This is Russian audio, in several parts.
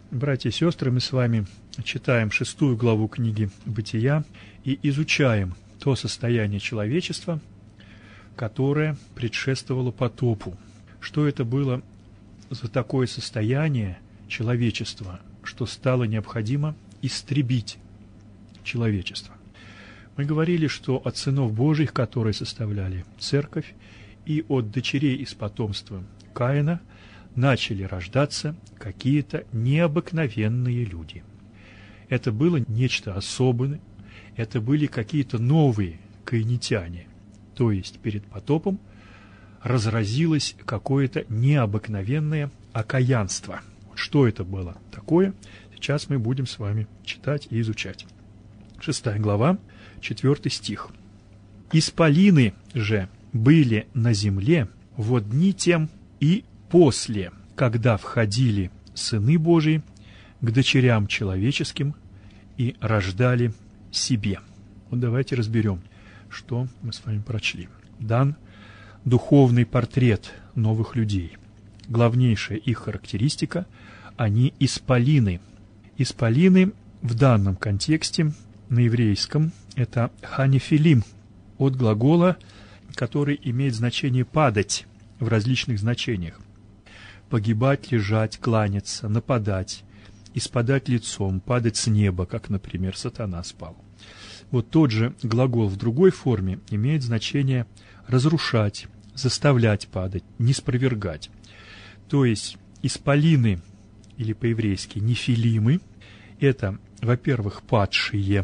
Братья и сестры, мы с вами читаем 6 главу книги «Бытия» и изучаем то состояние человечества, которое предшествовало потопу. Что это было за такое состояние человечества, что стало необходимо истребить человечество. Мы говорили, что от сынов Божьих, которые составляли церковь, и от дочерей из потомства Каина начали рождаться какие-то необыкновенные люди. Это было нечто особенное, это были какие-то новые каинитяне. То есть перед потопом разразилось какое-то необыкновенное окаянство. Что это было такое? Сейчас мы будем с вами читать и изучать. 6 глава, 4 стих. «Исполины же были на земле во дни тем и после, когда входили сыны Божии к дочерям человеческим и рождали себе». Вот давайте разберем, что мы с вами прочли. Дан духовный портрет новых людей. Главнейшая их характеристика – они исполины. Исполины в данном контексте на еврейском – это ханефилим, от глагола, который имеет значение «падать» в различных значениях. Погибать, лежать, кланяться, нападать, испадать лицом, падать с неба, как, например, сатана спал. Вот тот же глагол в другой форме имеет значение разрушать, заставлять падать, ниспровергать. То есть исполины, или по-еврейски нефилимы, это, во-первых, падшие.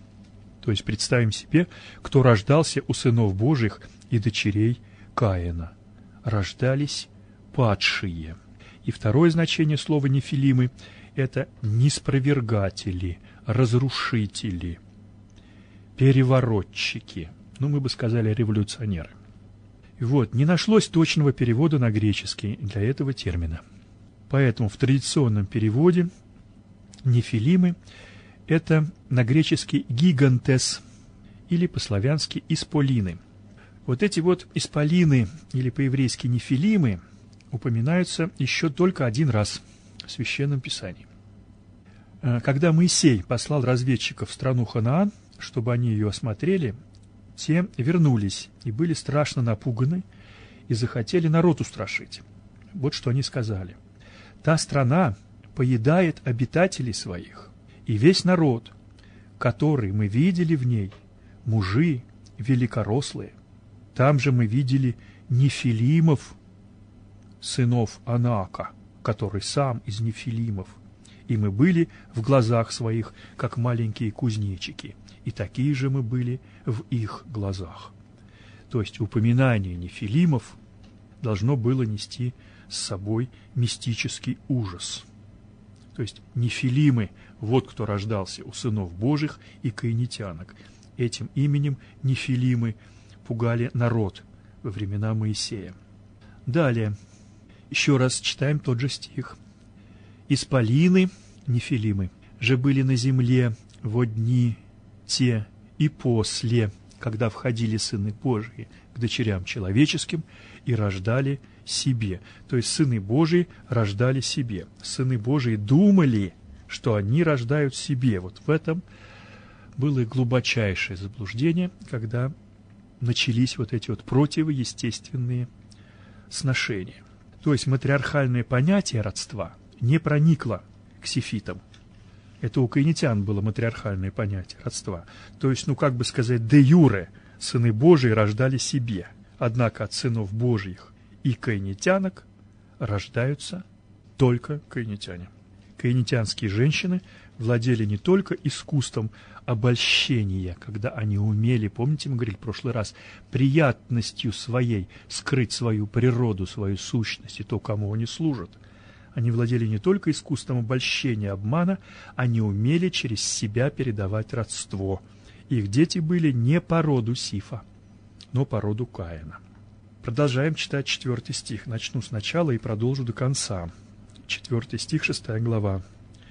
То есть представим себе, кто рождался у сынов Божьих и дочерей Каина. Рождались падшие. И второе значение слова нефилимы – это ниспровергатели, разрушители, переворотчики. Мы бы сказали, революционеры. И вот, не нашлось точного перевода на греческий для этого термина. Поэтому в традиционном переводе нефилимы – это на греческий гигантес или по-славянски исполины. Вот эти вот исполины или по-еврейски нефилимы упоминаются еще только один раз в Священном Писании. Когда Моисей послал разведчиков в страну Ханаан, чтобы они ее осмотрели, те вернулись и были страшно напуганы и захотели народ устрашить. Вот что они сказали. «Та страна поедает обитателей своих, и весь народ, который мы видели в ней, мужи великорослые. Там же мы видели нефилимов, сынов Анаака, который сам из нефилимов, и мы были в глазах своих, как маленькие кузнечики, и такие же мы были в их глазах». То есть упоминание нефилимов должно было нести с собой мистический ужас. То есть нефилимы, вот кто рождался у сынов Божьих и каинитянок. Этим именем нефилимы пугали народ во времена Моисея. Далее, еще раз читаем тот же стих. «Исполины, нефилимы, же были на земле во дни те и после, когда входили сыны Божьи к дочерям человеческим и рождали себе». То есть сыны Божьи рождали себе. Сыны Божьи думали, что они рождают себе. Вот в этом было и глубочайшее заблуждение, когда начались вот эти вот противоестественные сношения. То есть матриархальное понятие родства не проникло к сефитам. Это у каинитян было матриархальное понятие родства. То есть, как бы сказать, де юре сыны Божьи рождали себе. Однако от сынов Божьих и каинитянок рождаются только каинитяне. Каинитянские женщины владели не только искусством обольщения, когда они умели, помните, мы говорили в прошлый раз, приятностью своей скрыть свою природу, свою сущность и то, кому они служат. Они владели не только искусством обольщения, обмана, они умели через себя передавать родство. Их дети были не по роду Сифа, но по роду Каина. Продолжаем читать 4 стих. Начну сначала и продолжу до конца. 4 стих, 6 глава.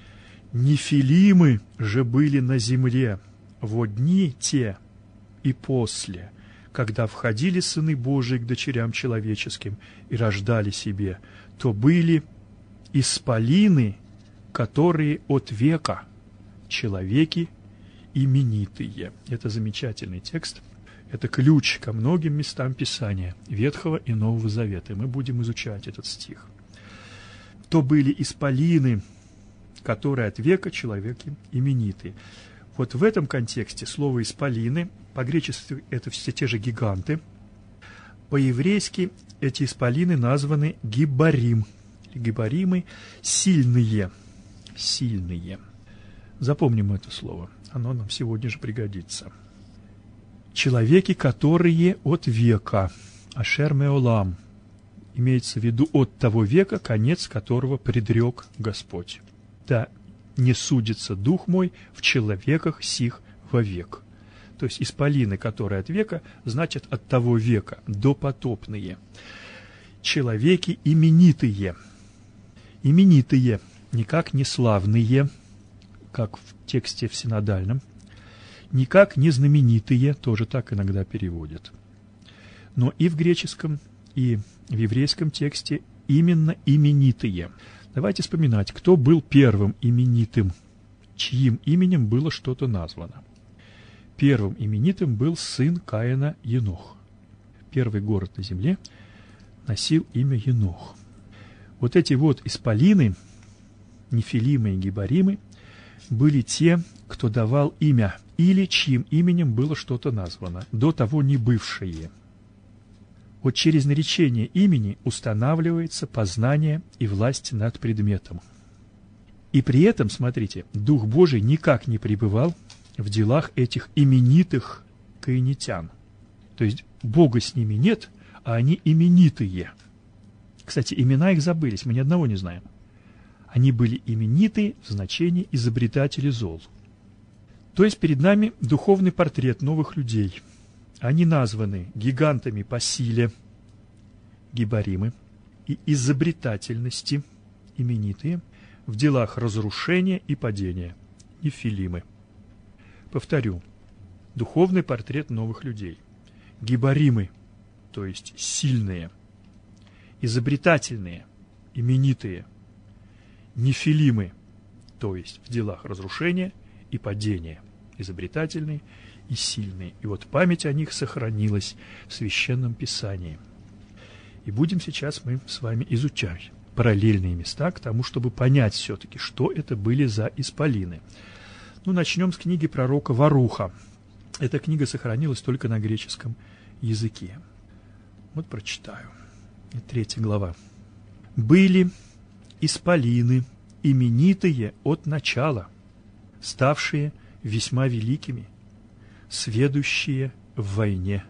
«Нефилимы же были на земле во дни те и после, когда входили сыны Божии к дочерям человеческим и рождали себе, то были исполины которые от века человеки именитые». Это замечательный текст. Это ключ ко многим местам Писания Ветхого и Нового Завета. И мы будем изучать этот стих. То были исполины, которые от века человеки именитые. Вот в этом контексте слово «исполины», по-гречески это все те же гиганты, по-еврейски эти исполины названы гибарим. Гибаримы – сильные. Сильные. Запомним это слово. Оно нам сегодня же пригодится. Человеки, которые от века. Ашер меолам. Имеется в виду от того века, конец которого предрек Господь. Да не судится дух мой в человеках сих вовек. То есть исполины, которые от века, значит от того века, допотопные. Человеки именитые. Именитые, никак не славные, как в тексте в синодальном, никак не знаменитые, тоже так иногда переводят. Но и в греческом, и в еврейском тексте именно именитые. Давайте вспоминать, кто был первым именитым, чьим именем было что-то названо. Первым именитым был сын Каина Енох. Первый город на земле носил имя Енох. Вот эти вот исполины, нефилимы и гибаримы, были те, кто давал имя, или чьим именем было что-то названо, до того не бывшее. Вот через наречение имени устанавливается познание и власть над предметом. И при этом, смотрите, Дух Божий никак не пребывал в делах этих именитых каинитян. То есть Бога с ними нет, а они именитые. Кстати, имена их забылись, мы ни одного не знаем. Они были именитые в значении изобретатели зол. То есть перед нами духовный портрет новых людей. Они названы гигантами по силе, гибаримы, и изобретательности, именитые, в делах разрушения и падения, нефилимы. Повторю, духовный портрет новых людей. Гибаримы, то есть сильные, изобретательные, именитые, нефилимы, то есть в делах разрушения и падения, изобретательные и сильные. И вот память о них сохранилась в Священном Писании. И будем сейчас мы с вами изучать параллельные места к тому, чтобы понять все-таки, что это были за исполины. Ну, начнем с книги пророка Варуха. Эта книга сохранилась только на греческом языке. Вот прочитаю. 3 глава. «Были исполины, именитые от начала, ставшие весьма великими, сведущие в войне.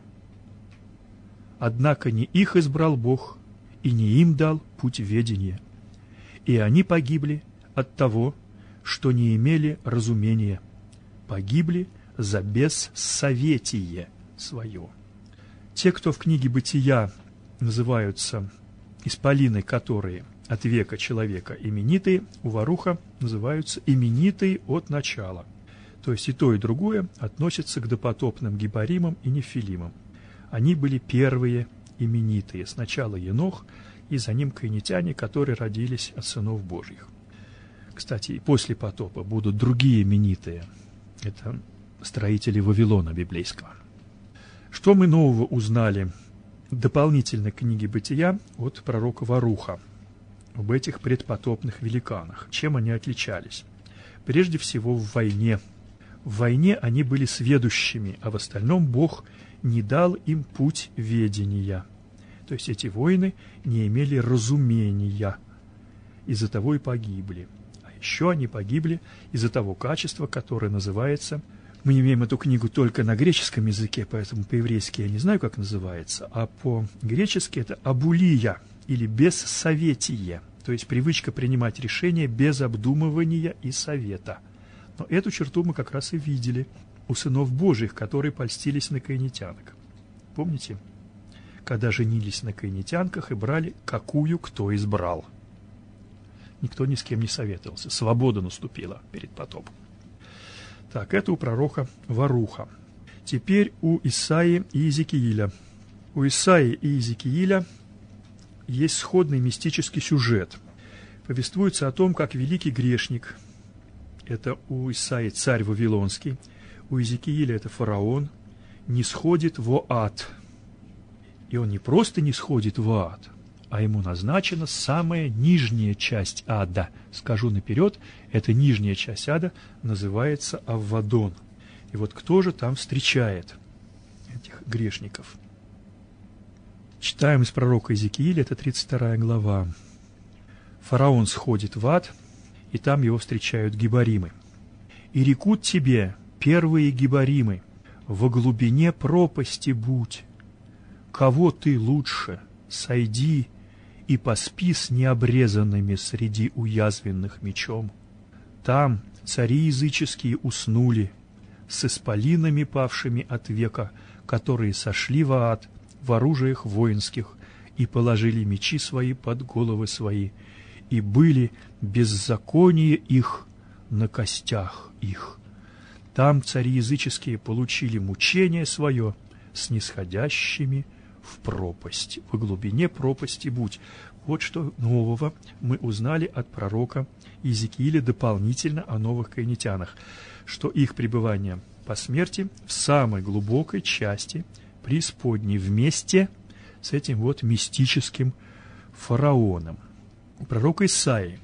Однако не их избрал Бог, и не им дал путь ведения, и они погибли от того, что не имели разумения, погибли за бессоветие свое». Те, кто в книге Бытия называются исполины, которые от века человека именитые, у Варуха называются именитые от начала. То есть и то, и другое относятся к допотопным гибаримам и нефилимам. Они были первые именитые. Сначала Енох, и за ним каинитяне, которые родились от сынов Божьих. Кстати, и после потопа будут другие именитые. Это строители Вавилона библейского. Что мы нового узнали дополнительно к книге Бытия от пророка Варуха об этих предпотопных великанах? Чем они отличались? Прежде всего в войне. В войне они были сведущими, а в остальном Бог не дал им путь ведения. То есть эти воины не имели разумения, из-за того и погибли. А еще они погибли из-за того качества, которое называется... Мы имеем эту книгу только на греческом языке, поэтому по-еврейски я не знаю, как называется, а по-гречески это абулия или бессоветие, то есть привычка принимать решения без обдумывания и совета. Но эту черту мы как раз и видели у сынов Божьих, которые польстились на каинитянок. Помните, когда женились на каинитянках и брали, какую кто избрал? Никто ни с кем не советовался, свобода наступила перед потопом. Так, это у пророка Варуха. Теперь у Исаии и Иезекииля. У Исаии и Иезекииля есть сходный мистический сюжет. повествуется о том, как великий грешник, это у Исаии царь Вавилонский, у Иезекииля это фараон, не сходит во ад. И он не просто не сходит в ад, а ему назначена самая нижняя часть ада. Скажу наперед, эта нижняя часть ада называется Аввадон. И вот кто же там встречает этих грешников? Читаем из пророка Иезекииля, это 32 глава. Фараон сходит в ад, и там его встречают гибаримы. «И рекут тебе первые гибаримы, во глубине пропасти будь. Кого ты лучше, сойди и поспи с необрезанными среди уязвленных мечом. Там цари языческие уснули, с исполинами, павшими от века, которые сошли в ад в оружиях воинских и положили мечи свои под головы свои, и были беззаконие их на костях их. Там цари языческие получили мучение свое с нисходящими в пропасть. Во глубине пропасти будь». Вот что нового мы узнали от пророка Иезекииля дополнительно о новых каинитянах, что их пребывание по смерти в самой глубокой части преисподней вместе с этим вот мистическим фараоном. У пророка Исаии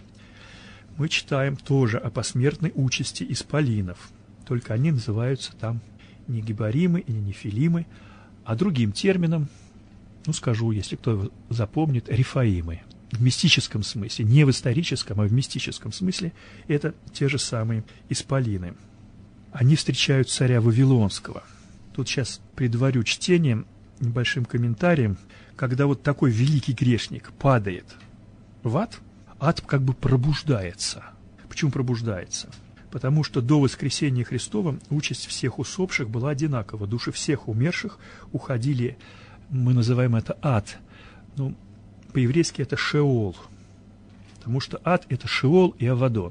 мы читаем тоже о посмертной участи исполинов, только они называются там не гибаримы и не нефилимы, а другим термином, скажу, если кто запомнит, рефаимы. В мистическом смысле, не в историческом, а в мистическом смысле, это те же самые исполины. Они встречают царя Вавилонского. Тут сейчас предварю чтение небольшим комментарием. Когда вот такой великий грешник падает в ад, ад как бы пробуждается. Почему пробуждается? Потому что до воскресения Христова участь всех усопших была одинакова. Души всех умерших уходили, мы называем это ад. По-еврейски это Шеол. Потому что ад – это Шеол и Авадон.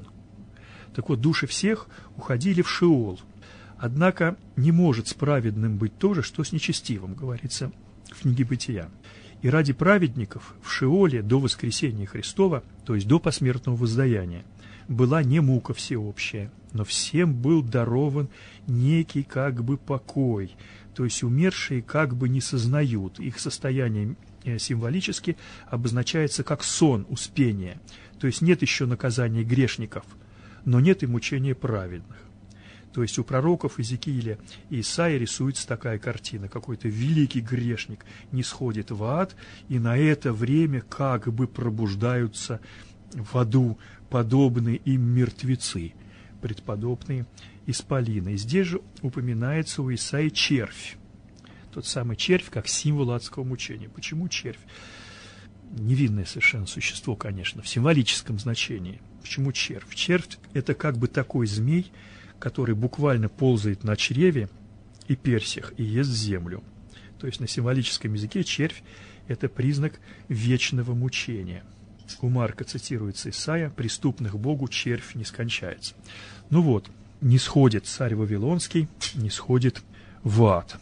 Так вот, души всех уходили в Шеол. Однако не может с праведным быть то же, что с нечестивым, говорится в книге Бытия. И ради праведников в Шеоле до воскресения Христова, то есть до посмертного воздаяния, была не мука всеобщая, но всем был дарован некий как бы покой, то есть умершие как бы не сознают, их состояние символически обозначается как сон, успение, то есть нет еще наказания грешников, но нет и мучения праведных. То есть у пророков Иезекииля и Исаии рисуется такая картина. Какой-то великий грешник не сходит в ад, и на это время как бы пробуждаются в аду подобные им мертвецы, предподобные исполины. И здесь же упоминается у Исаии червь. Тот самый червь, как символ адского мучения. Почему червь? Невинное совершенно существо, конечно, в символическом значении. Почему червь? Червь – это как бы такой змей, который буквально ползает на чреве и персях и ест землю. То есть на символическом языке червь – это признак вечного мучения. У Марка цитируется Исаия: «Преступных Богу червь не скончается». Не сходит царь Вавилонский, не сходит в ад.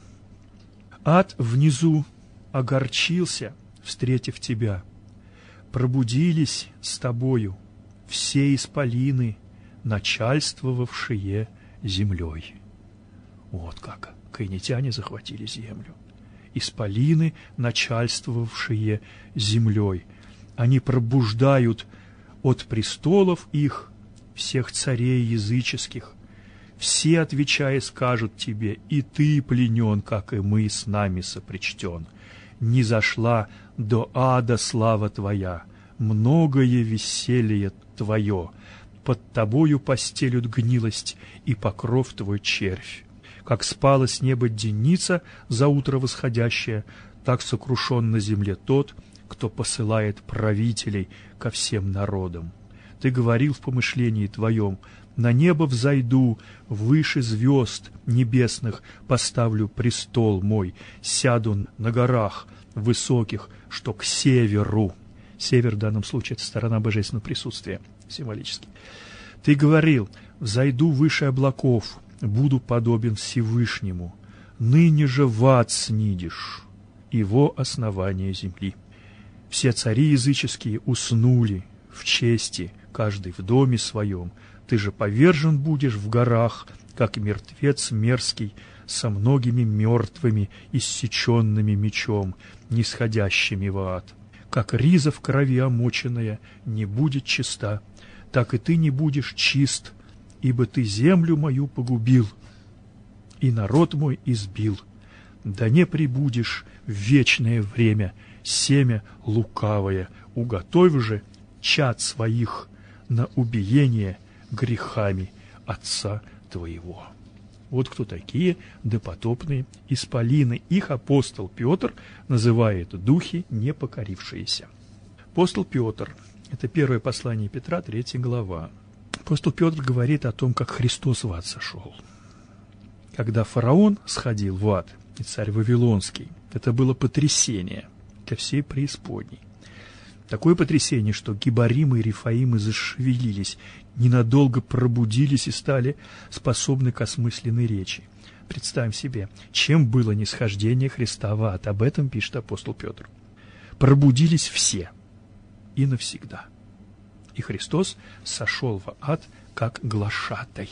Ад внизу огорчился, встретив тебя. Пробудились с тобою все исполины, начальствовавшие землей. Вот как каинитяне захватили землю. Исполины, начальствовавшие землей. Они пробуждают от престолов их всех царей языческих. Все, отвечая, скажут тебе: и ты пленен, как и мы, с нами сопричтен. Не зашла до ада слава твоя, многое веселье твое. Под тобою постелют гнилость и покров твой червь. Как спала с неба денница за утро восходящее, так сокрушен на земле тот, кто посылает правителей ко всем народам. Ты говорил в помышлении твоем: на небо взойду, выше звезд небесных поставлю престол мой, сяду на горах высоких, что к северу. Север в данном случае — это сторона божественного присутствия, символически. Ты говорил: взойду выше облаков, буду подобен Всевышнему. Ныне же в ад снидешь, его основание земли. Все цари языческие уснули, в чести, каждый в доме своем. Ты же повержен будешь в горах, как мертвец мерзкий, со многими мертвыми, иссеченными мечом, нисходящими в ад. Как риза в крови омоченная не будет чиста, так и ты не будешь чист, ибо ты землю мою погубил и народ мой избил. Да не прибудешь в вечное время, семя лукавое, уготовь же чад своих на убиение грехами отца твоего. Вот кто такие допотопные исполины. Их апостол Петр называет духи непокорившиеся. Апостол Петр, это первое послание Петра, 3 глава. Апостол Петр говорит о том, как Христос в ад сошел. Когда фараон сходил в ад, и царь Вавилонский, это было потрясение для всей преисподней. Такое потрясение, что гибаримы и рефаимы зашевелились, ненадолго пробудились и стали способны к осмысленной речи. Представим себе, чем было нисхождение Христа в ад. Об этом пишет апостол Петр. Пробудились все и навсегда. И Христос сошел в ад как глашатай.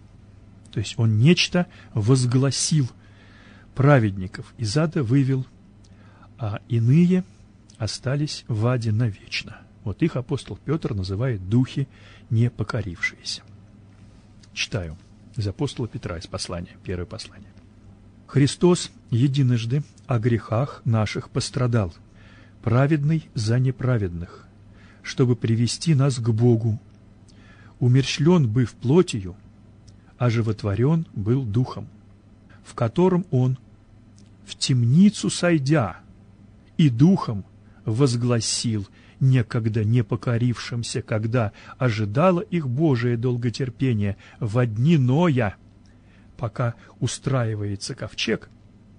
То есть Он нечто возгласил, праведников из ада вывел, а иные остались в аде навечно. Вот их апостол Петр называет духи непокорившиеся. Читаю из апостола Петра, из послания, первое послание. «Христос единожды о грехах наших пострадал, праведный за неправедных, чтобы привести нас к Богу. Умерщвлен быв плотью, а животворен был духом, в котором Он, в темницу сойдя, и духом возгласил некогда непокорившимся, когда ожидало их Божие долготерпение во дни Ноя, пока устраивается ковчег,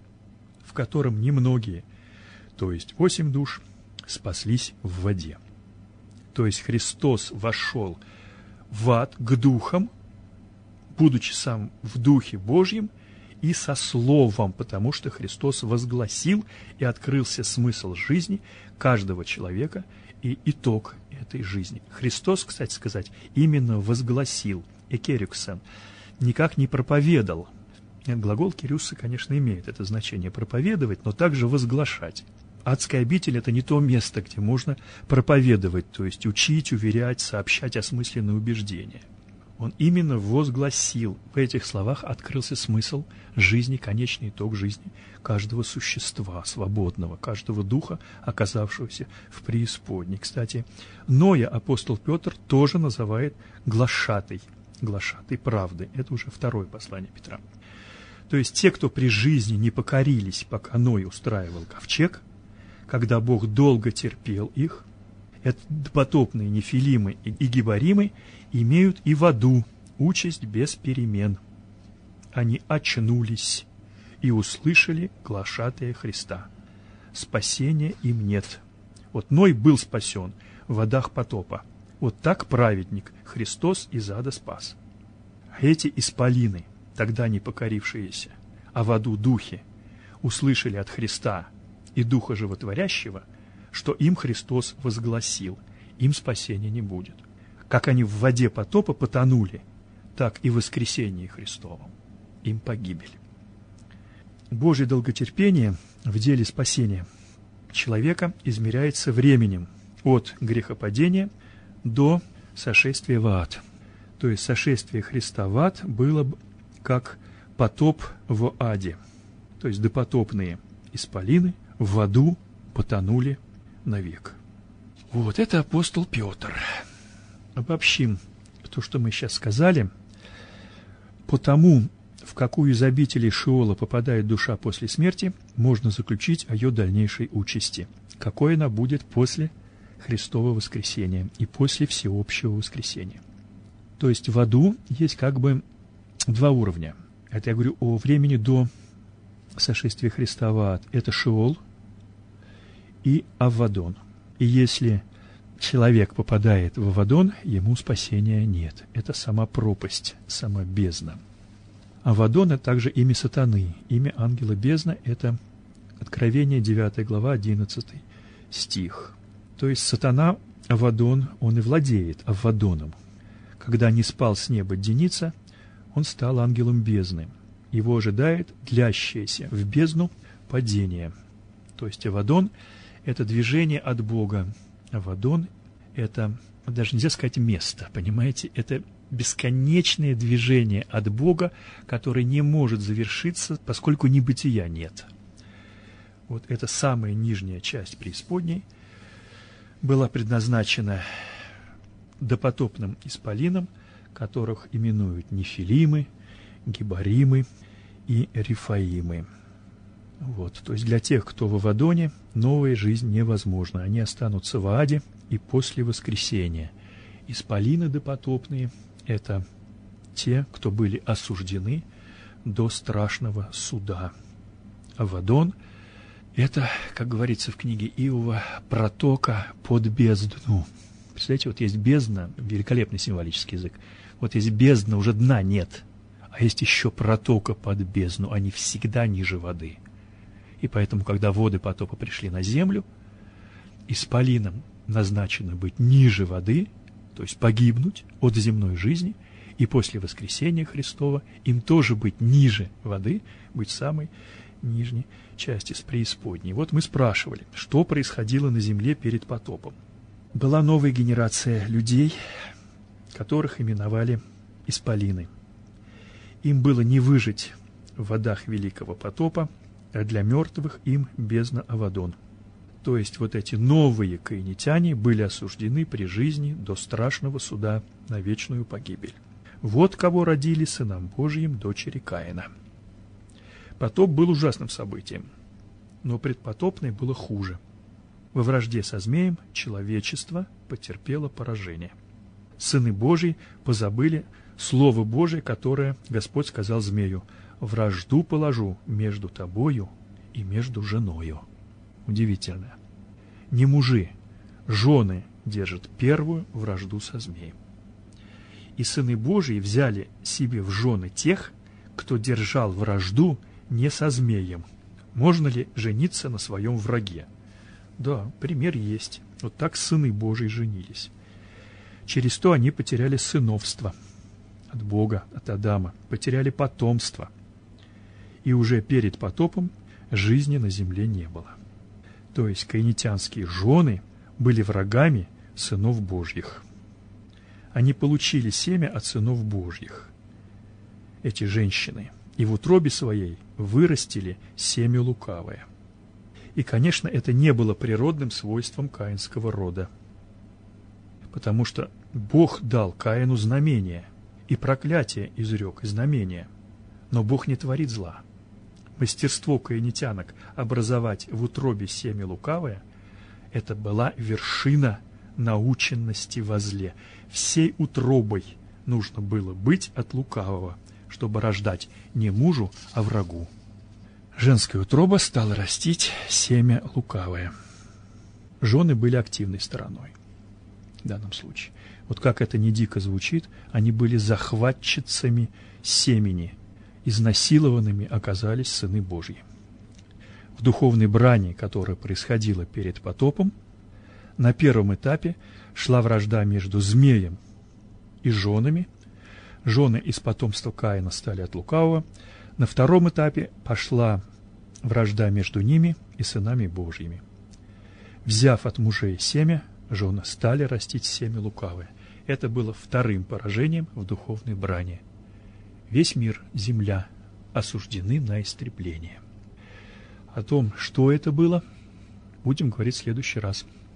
в котором немногие, то есть 8 душ, спаслись в воде». То есть Христос вошел в ад к духам, будучи сам в Духе Божьем, и со Словом, потому что Христос возгласил, и открылся смысл жизни каждого человека и итог этой жизни. Христос, кстати сказать, именно возгласил, экерюксен, никак не проповедовал. Глагол кирюса, конечно, имеет это значение проповедовать, но также возглашать. Адская обитель – это не то место, где можно проповедовать, то есть учить, уверять, сообщать осмысленные убеждения. Он именно возгласил. В этих словах открылся смысл жизни, конечный итог жизни каждого существа свободного, каждого духа, оказавшегося в преисподней. Кстати, Ноя апостол Петр тоже называет глашатой правды. Это уже второе послание Петра. То есть те, кто при жизни не покорились, пока Ной устраивал ковчег, когда Бог долго терпел их, это допотопные нефилимы и гибаримы имеют и в аду участь без перемен. Они очнулись и услышали глашатая Христа. Спасения им нет. Вот Ной был спасен в водах потопа. Вот так праведник Христос из ада спас. А эти исполины, тогда не покорившиеся, а в аду духи, услышали от Христа и Духа Животворящего, что им Христос возгласил, им спасения не будет. Как они в воде потопа потонули, так и в воскресении Христовом им погибель. Божье долготерпение в деле спасения человека измеряется временем от грехопадения до сошествия в ад. То есть сошествие Христа в ад было как потоп в аде. То есть допотопные исполины в аду потонули навек. Вот это апостол Петр. Обобщим то, что мы сейчас сказали. Потому, в какую из обителей Шеола попадает душа после смерти, можно заключить о ее дальнейшей участи, какой она будет после Христова воскресения и после всеобщего воскресения. То есть в аду есть как бы два уровня. Это я говорю о времени до сошествия Христа в ад. Это Шеол и Аввадон. И если человек попадает в Аввадон, ему спасения нет. Это сама пропасть, сама бездна. Аввадон – это также имя сатаны. Имя ангела бездна – это Откровение 9 глава 11 стих. То есть сатана Авадон, он и владеет Аввадоном. Когда не спал с неба Деница, он стал ангелом бездны. Его ожидает длящееся в бездну падение. То есть Авадон – это движение от Бога. Авадон – это, даже нельзя сказать место, понимаете? Это бесконечное движение от Бога, которое не может завершиться, поскольку небытия нет. Вот эта самая нижняя часть преисподней была предназначена допотопным исполинам, которых именуют Нефилимы, Гибаримы и Рифаимы. Вот, то есть для тех, кто в Авадоне, новая жизнь невозможна. Они останутся в Ааде и после воскресения. Исполины допотопные – это те, кто были осуждены до страшного суда. Авадон – это, как говорится в книге Иова, протока под бездну. Представляете, вот есть бездна, великолепный символический язык. Вот есть бездна, уже дна нет. А есть еще протока под бездну, они всегда ниже воды. И поэтому, когда воды потопа пришли на землю, исполинам назначено быть ниже воды, то есть погибнуть от земной жизни, и после воскресения Христова им тоже быть ниже воды, быть в самой нижней части с преисподней. Вот мы спрашивали, что происходило на земле перед потопом. Была новая генерация людей, которых именовали исполины. Им было не выжить в водах великого потопа, а для мертвых им бездна Авадон. То есть вот эти новые каинитяне были осуждены при жизни до страшного суда на вечную погибель. Вот кого родили сынам Божьим дочери Каина. Потоп был ужасным событием, но предпотопное было хуже. Во вражде со змеем человечество потерпело поражение. Сыны Божьи позабыли Слово Божие, которое Господь сказал змею: «Вражду положу между тобою и между женою». Удивительно. Не мужи, жены держат первую вражду со змеем. И сыны Божьи взяли себе в жены тех, кто держал вражду не со змеем. Можно ли жениться на своем враге? Да, пример есть. Вот так сыны Божьи женились. Через то они потеряли сыновство от Бога, от Адама, потеряли потомство. И уже перед потопом жизни на земле не было. То есть каинитянские жены были врагами сынов Божьих. Они получили семя от сынов Божьих, эти женщины, и в утробе своей вырастили семя лукавое. И, конечно, это не было природным свойством каинского рода, потому что Бог дал Каину знамение, и проклятие изрек, и знамение. Но Бог не творит зла. Мастерство каинитянок образовать в утробе семя лукавое – это была вершина наученности во зле. Всей утробой нужно было быть от лукавого, чтобы рождать не мужу, а врагу. Женская утроба стала растить семя лукавое. Жены были активной стороной в данном случае. Вот как это не дико звучит, они были захватчицами семени. Изнасилованными оказались сыны Божьи. В духовной брани, которая происходила перед потопом, на первом этапе шла вражда между змеем и женами. Жены из потомства Каина стали от лукавого. На втором этапе пошла вражда между ними и сынами Божьими. Взяв от мужей семя, жены стали растить семя лукавое. Это было вторым поражением в духовной брани. Весь мир, земля, осуждены на истребление. О том, что это было, будем говорить в следующий раз.